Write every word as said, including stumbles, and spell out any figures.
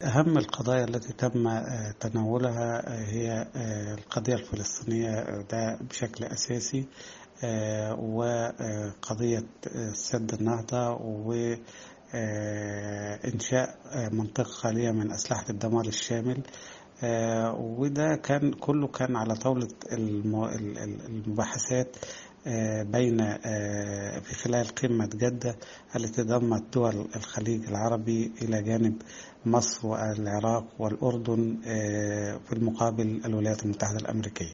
أهم القضايا التي تم تناولها هي القضية الفلسطينية، ده بشكل أساسي، وقضية سد النهضة وإنشاء منطقة خالية من أسلحة الدمار الشامل. وده كان كله كان على طاولة المباحثات بين في خلال قمة جدة التي ضمت دول الخليج العربي إلى جانب مصر والعراق والأردن، في المقابل الولايات المتحدة الأمريكية.